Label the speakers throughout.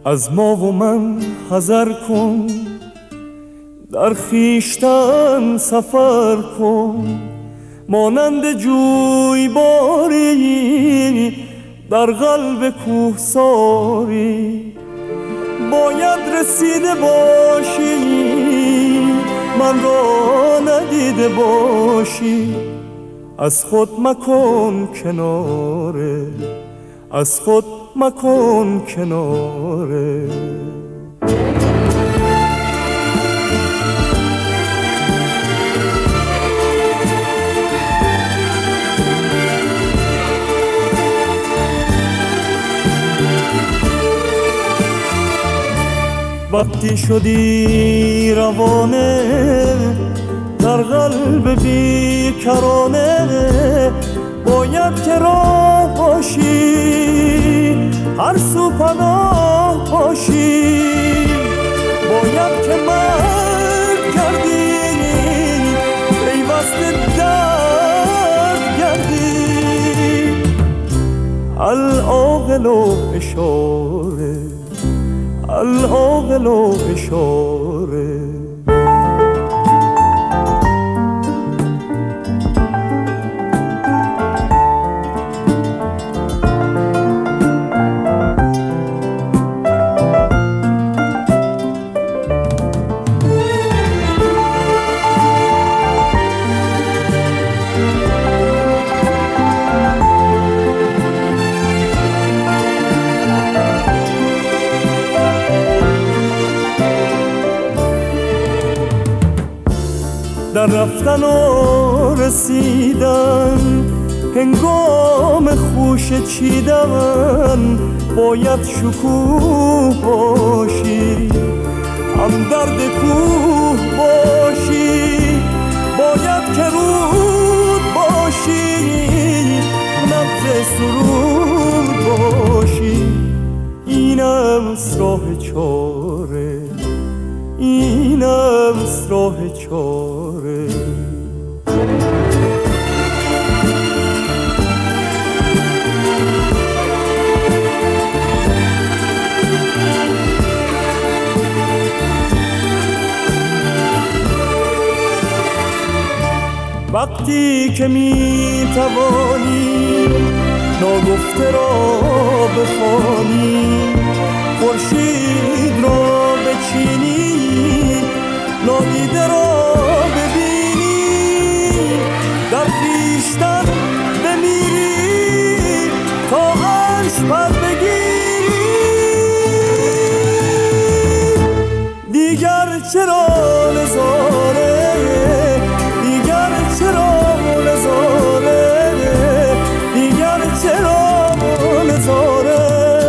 Speaker 1: از ما و من حذر کن، در خویشتن سفر کن، مانند جویباری در قلب کوهساری. باید رسیده باشی من را ندیده باشی، از خود مکن کناره، از خود مکن کناره. وقتی شدی روانه در قلب بیکرانه، باید که راه باشی هر سو پناه باشی. باید که مرد گردی پیوسته درد گردی. العاقل و اشاره، العاقل و اشاره. در رفتن و رسیدن هنگام خوش چیدن، باید شکوه باشی همدرد کوه باشی. باید که رود باشی نبض سرود باشی. اینم راه چاره، اینم راه چاره. وقتی که می توانی ناگفته را بخوانی، خورشید را بچینی نادیده را ببینی، در خویشتن بمیری تا عرش پر بگیری. دیگر چرا نظاره، دیگر چرا نظاره، دیگر چرا نظاره.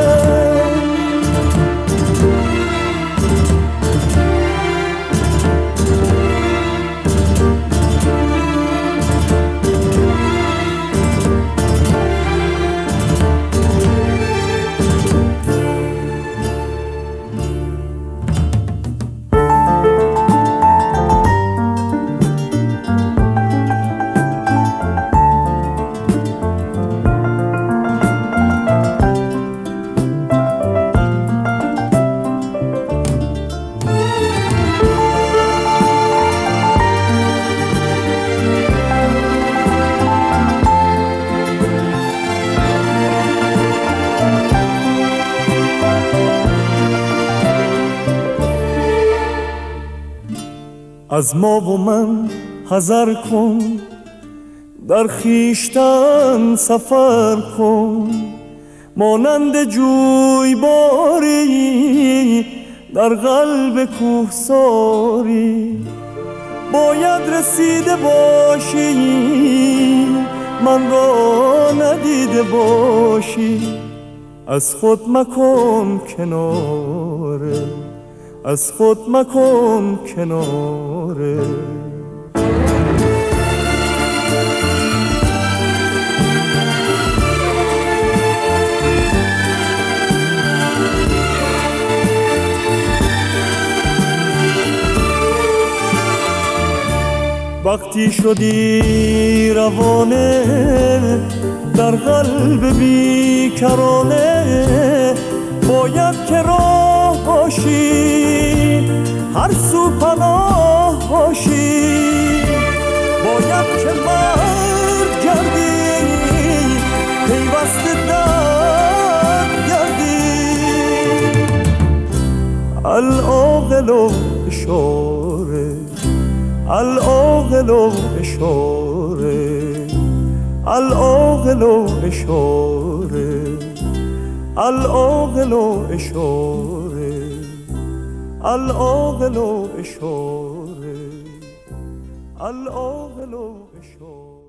Speaker 1: از ما و من حذر کن، در خویشتن سفر کن، مانند جویباری در قلب کوهساری. باید رسیده باشی من را ندیده باشی، از خود مکن کناره، از خود مکن کناره. وقتی شدی روانه در قلب بیکرانه، باید که باشی، هر سو پناه باشی. باید که مرد گردی، پیوسته درد گردی. العاقل اشاره، العاقل اشاره، العاقل اشاره، العاقل اشاره، العاقل اشاره، العاقل اشاره.